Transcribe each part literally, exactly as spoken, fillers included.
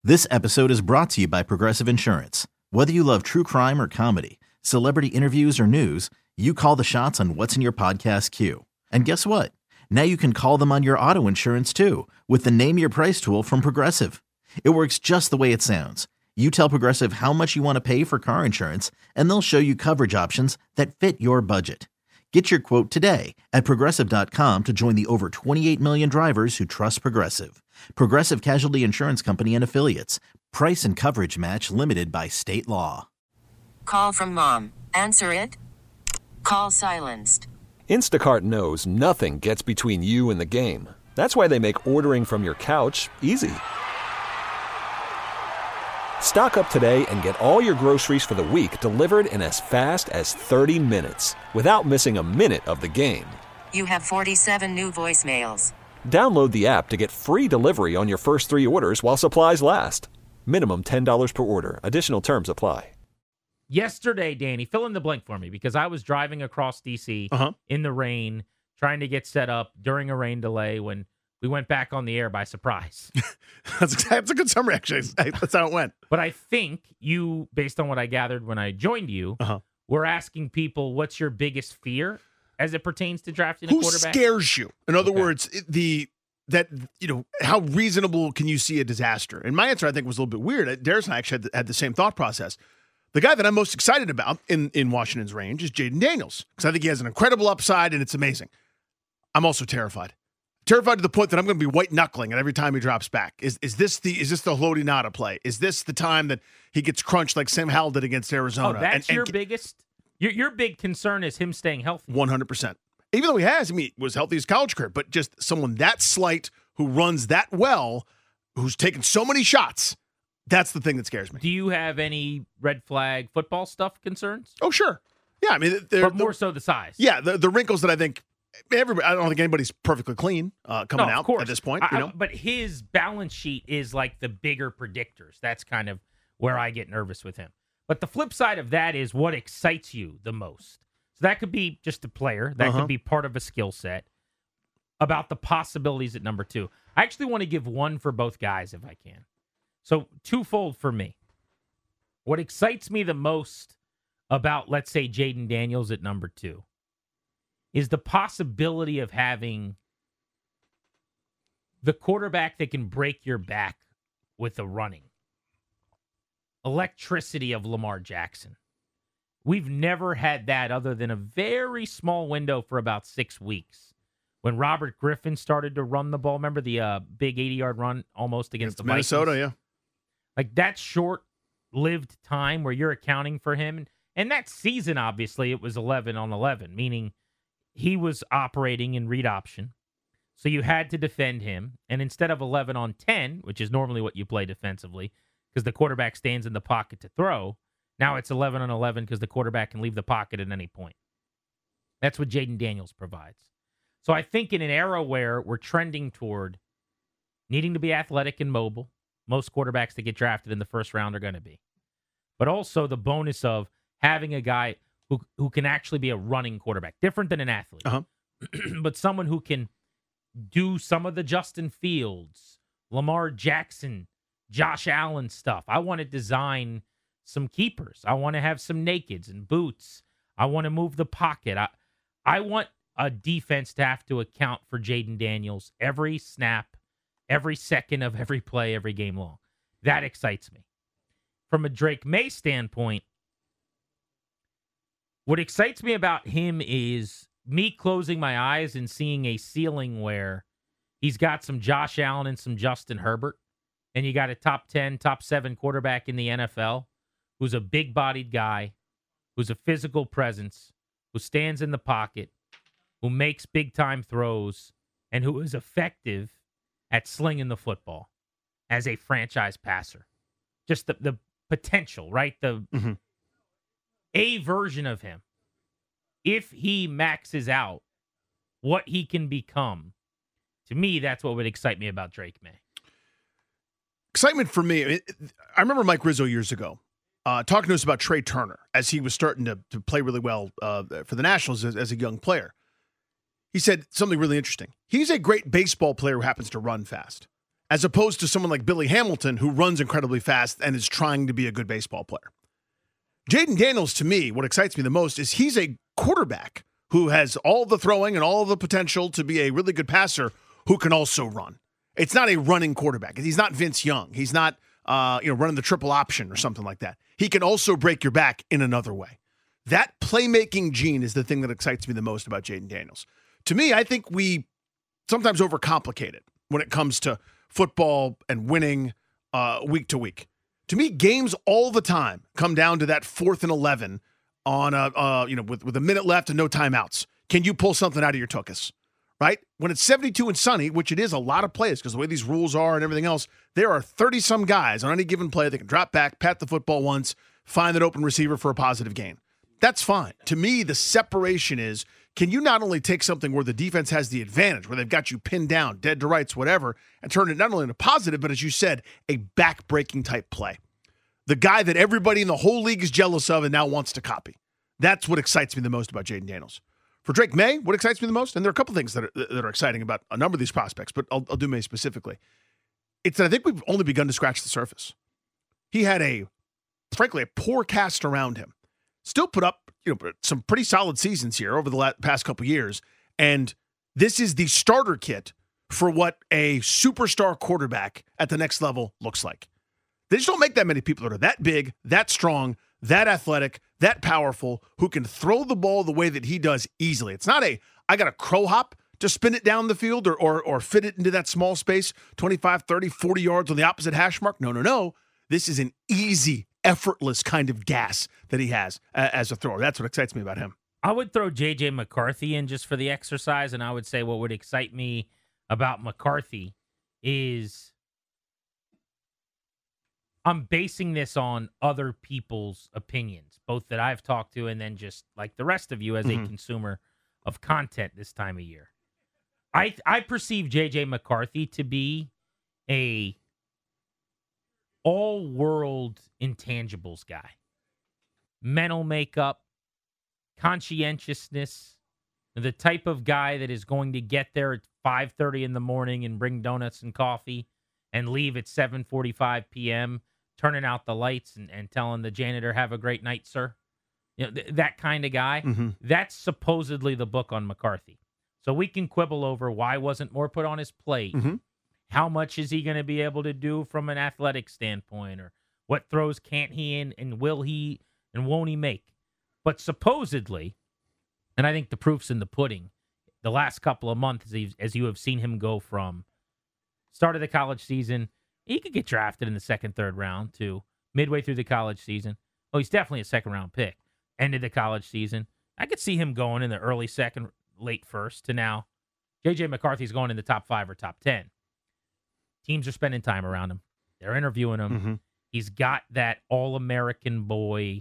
This episode is brought to you by Progressive Insurance. Whether you love true crime or comedy, celebrity interviews or news, you call the shots on what's in your podcast queue. And guess what? Now you can call them on your auto insurance too with the Name Your Price tool from Progressive. It works just the way it sounds. You tell Progressive how much you want to pay for car insurance, and they'll show you coverage options that fit your budget. Get your quote today at Progressive dot com to join the over twenty-eight million drivers who trust Progressive. Progressive Casualty Insurance Company and Affiliates. Price and coverage match limited by state law. Call from mom. Answer it. Call silenced. Instacart knows nothing gets between you and the game. That's why they make ordering from your couch easy. Stock up today and get all your groceries for the week delivered in as fast as thirty minutes without missing a minute of the game. You have forty-seven new voicemails. Download the app to get free delivery on your first three orders while supplies last. Minimum ten dollars per order. Additional terms apply. Yesterday, Danny, fill in the blank for me because I was driving across D C uh-huh. in the rain, trying to get set up during a rain delay when we went back on the air by surprise. that's, that's a good summary, actually. That's how it went. But I think you, based on what I gathered when I joined you, uh-huh. were asking people, what's your biggest fear as it pertains to drafting a Who quarterback? Who scares you? In other okay. words, the that you know how reasonable can you see a disaster? And my answer, I think, was a little bit weird. Darius and I actually had the, had the same thought process. The guy that I'm most excited about in, in Washington's range is Jayden Daniels because I think he has an incredible upside and it's amazing. I'm also terrified. Terrified to the point that I'm going to be white knuckling at every time he drops back. Is is this the is this the Haloti Ngata play? Is this the time that he gets crunched like Sam Howell did against Arizona? Oh, that's and, your and, biggest. Your your big concern is him staying healthy. one hundred percent. Even though he has, I mean, was healthy his college career, but just someone that slight who runs that well, who's taken so many shots. That's the thing that scares me. Do you have any red flag football stuff concerns? Oh, sure. Yeah, I mean, but more so the size. Yeah, the the wrinkles that I think. Everybody, I don't think anybody's perfectly clean uh, coming no, out of course. at this point. I, you know? But his balance sheet is like the bigger predictors. That's kind of where I get nervous with him. But the flip side of that is what excites you the most. So that could be just a player. That uh-huh. could be part of a skill set. About the possibilities at number two. I actually want to give one for both guys if I can. So twofold for me. What excites me the most about, let's say, Jayden Daniels at number two is the possibility of having the quarterback that can break your back with the running. Electricity of Lamar Jackson. We've never had that other than a very small window for about six weeks. When Robert Griffin started to run the ball, remember the uh, big eighty-yard run almost against it's the Minnesota, Vikings? yeah. Like that short-lived time where you're accounting for him. And that season, obviously, it was eleven on eleven, meaning he was operating in read option, so you had to defend him. And instead of eleven on ten, which is normally what you play defensively, because the quarterback stands in the pocket to throw, now it's eleven on eleven because the quarterback can leave the pocket at any point. That's what Jayden Daniels provides. So I think in an era where we're trending toward needing to be athletic and mobile, most quarterbacks that get drafted in the first round are going to be. But also the bonus of having a guy who who can actually be a running quarterback, different than an athlete, uh-huh. but someone who can do some of the Justin Fields, Lamar Jackson, Josh Allen stuff. I want to design some keepers. I want to have some nakeds and boots. I want to move the pocket. I, I want a defense to have to account for Jayden Daniels every snap, every second of every play, every game long. That excites me. From a Drake May standpoint, what excites me about him is me closing my eyes and seeing a ceiling where he's got some Josh Allen and some Justin Herbert, and you got a top ten, top seven quarterback in the N F L who's a big-bodied guy, who's a physical presence, who stands in the pocket, who makes big-time throws, and who is effective at slinging the football as a franchise passer. Just the, the potential, right? The mm-hmm. a version of him, if he maxes out what he can become, to me, that's what would excite me about Drake May. Excitement for me, it, I remember Mike Rizzo years ago uh, talking to us about Trey Turner as he was starting to, to play really well uh, for the Nationals as, as a young player. He said something really interesting. He's a great baseball player who happens to run fast. as opposed to someone like Billy Hamilton, who runs incredibly fast and is trying to be a good baseball player. Jayden Daniels, to me, what excites me the most is he's a quarterback who has all the throwing and all the potential to be a really good passer who can also run. It's not a running quarterback. He's not Vince Young. He's not uh, you know, running the triple option or something like that. He can also break your back in another way. That playmaking gene is the thing that excites me the most about Jayden Daniels. To me, I think we sometimes overcomplicate it when it comes to football and winning uh, week to week. To me, games all the time come down to that fourth and eleven on a uh, you know with, with a minute left and no timeouts. Can you pull something out of your tuchus? Right? When it's seventy-two and sunny, which it is a lot of plays because the way these rules are and everything else, there are thirty-some guys on any given play that can drop back, pat the football once, find an open receiver for a positive gain. That's fine. To me, the separation is, can you not only take something where the defense has the advantage, where they've got you pinned down, dead to rights, whatever, and turn it not only into positive, but as you said, a back-breaking type play. The guy that everybody in the whole league is jealous of and now wants to copy. That's what excites me the most about Jayden Daniels. For Drake May, what excites me the most, and there are a couple things that are, that are exciting about a number of these prospects, but I'll, I'll do May specifically. It's that I think we've only begun to scratch the surface. He had a, frankly, a poor cast around him. Still put up, you know, some pretty solid seasons here over the last, past couple years, and this is the starter kit for what a superstar quarterback at the next level looks like. They just don't make that many people that are that big, that strong, that athletic, that powerful, who can throw the ball the way that he does easily. It's not a, I got a crow hop to spin it down the field or, or, or fit it into that small space, twenty-five, thirty, forty yards on the opposite hash mark. No, no, no. This is an easy, effortless kind of gas that he has uh, as a thrower. That's what excites me about him. I would throw J J McCarthy in just for the exercise, and I would say what would excite me about McCarthy is I'm basing this on other people's opinions, both that I've talked to and then just like the rest of you as mm-hmm. a consumer of content this time of year. I I perceive J J McCarthy to be a all-world intangibles guy. Mental makeup, conscientiousness, the type of guy that is going to get there at five thirty in the morning and bring donuts and coffee and leave at seven forty-five p.m., turning out the lights and, and telling the janitor, have a great night, sir. You know, th- that kind of guy. Mm-hmm. That's supposedly the book on McCarthy. So we can quibble over why wasn't more put on his plate. Mm-hmm. How much is he going to be able to do from an athletic standpoint? Or what throws can't he in and will he and won't he make? But supposedly, and I think the proof's in the pudding, the last couple of months, as you have seen him go from start of the college season, he could get drafted in the second, third round to midway through the college season. Oh, he's definitely a second-round pick. Ended the college season. I could see him going in the early second, late first to now. J J McCarthy's going in the top five or top ten. Teams are spending time around him. They're interviewing him. Mm-hmm. He's got that all-American boy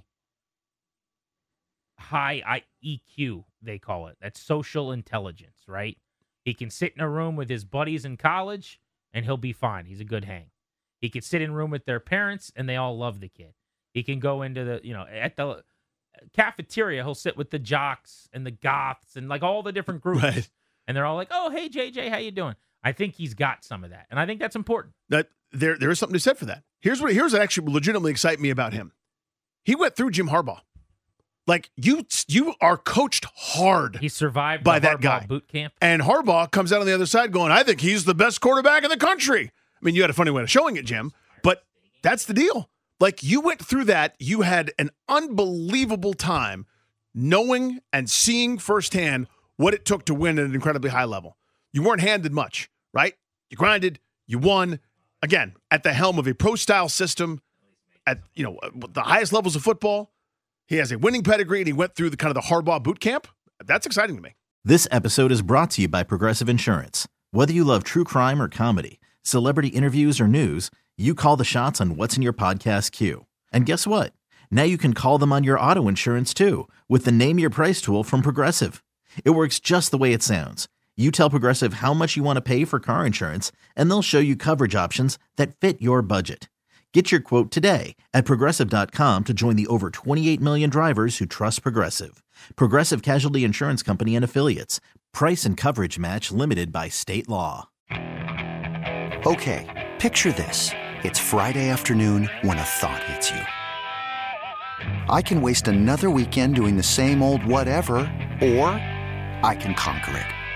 high E Q, they call it. That's social intelligence, right? He can sit in a room with his buddies in college, and he'll be fine. He's a good hang. He could sit in a room with their parents, and they all love the kid. He can go into the, you know, at the cafeteria, he'll sit with the jocks and the goths and, like, all the different groups. Right. And they're all like, oh, hey, J J, how you doing? I think he's got some of that, and I think that's important. That there, there is something to be said for that. Here's what here's what actually legitimately excite me about him. He went through Jim Harbaugh. Like, you you are coached hard. He survived by the that Harbaugh guy. boot camp. And Harbaugh comes out on the other side going, I think he's the best quarterback in the country. I mean, you had a funny way of showing it, Jim, but that's the deal. Like, you went through that. You had an unbelievable time knowing and seeing firsthand what it took to win at an incredibly high level. You weren't handed much, right? You grinded. You won. Again, at the helm of a pro-style system at, you know, the highest levels of football. He has a winning pedigree, and he went through the kind of the Harbaugh boot camp. That's exciting to me. This episode is brought to you by Progressive Insurance. Whether you love true crime or comedy, celebrity interviews or news, you call the shots on what's in your podcast queue. And guess what? Now you can call them on your auto insurance too with the Name Your Price tool from Progressive. It works just the way it sounds. You tell Progressive how much you want to pay for car insurance, and they'll show you coverage options that fit your budget. Get your quote today at Progressive dot com to join the over twenty-eight million drivers who trust Progressive. Progressive Casualty Insurance Company and Affiliates. Price and coverage match limited by state law. Okay, picture this. It's Friday afternoon when a thought hits you. I can waste another weekend doing the same old whatever, or I can conquer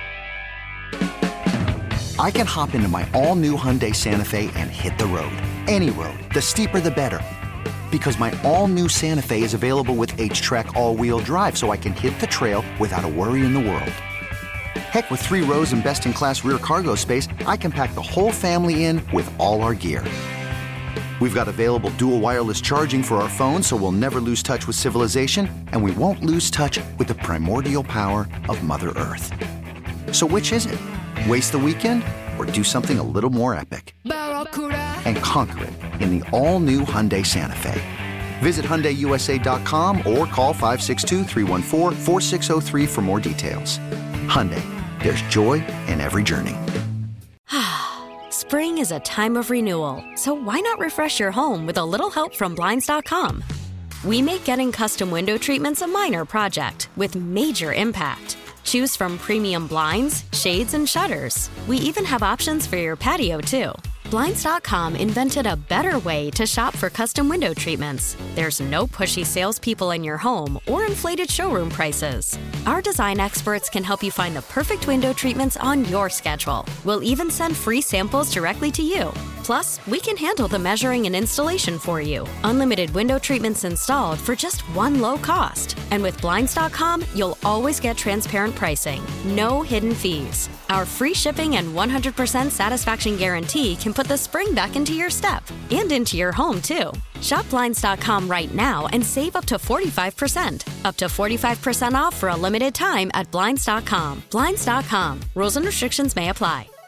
it. I can hop into my all-new Hyundai Santa Fe and hit the road. Any road. The steeper, the better. Because my all-new Santa Fe is available with H-Track all-wheel drive, so I can hit the trail without a worry in the world. Heck, with three rows and best-in-class rear cargo space, I can pack the whole family in with all our gear. We've got available dual wireless charging for our phones, so we'll never lose touch with civilization, and we won't lose touch with the primordial power of Mother Earth. So which is it? Waste the weekend or do something a little more epic? And conquer it in the all-new Hyundai Santa Fe. Visit Hyundai U S A dot com or call five six two, three one four, four six zero three for more details. Hyundai, there's joy in every journey. Spring is a time of renewal, so why not refresh your home with a little help from Blinds dot com? We make getting custom window treatments a minor project with major impact. Choose from premium blinds, shades, and shutters. We even have options for your patio, too. Blinds dot com invented a better way to shop for custom window treatments. There's no pushy salespeople in your home or inflated showroom prices. Our design experts can help you find the perfect window treatments on your schedule. We'll even send free samples directly to you. Plus, we can handle the measuring and installation for you. Unlimited window treatments installed for just one low cost. And with Blinds dot com, you'll always get transparent pricing. No hidden fees. Our free shipping and one hundred percent satisfaction guarantee can put the spring back into your step and into your home, too. Shop Blinds dot com right now and save up to forty-five percent. Up to forty-five percent off for a limited time at Blinds dot com. Blinds dot com. Rules and restrictions may apply.